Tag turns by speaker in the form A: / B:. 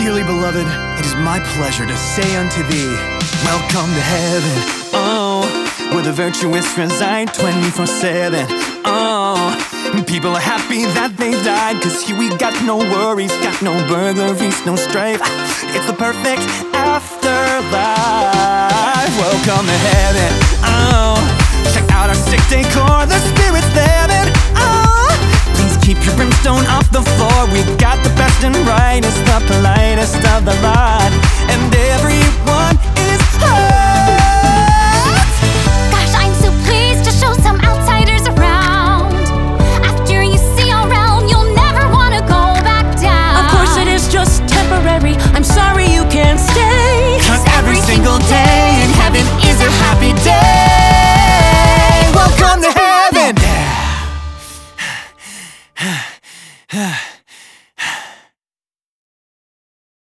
A: Dearly beloved, it is my pleasure to say unto thee, welcome to heaven, oh, where the virtuous reside 24/7, oh. People are happy that they died, cause here we got no worries, got no burglaries, no strife. It's the perfect afterlife. Welcome to heaven, oh. Check out our sick decor, the spirit's there, and oh, please keep your brimstone off the floor. We got the best and brightest, the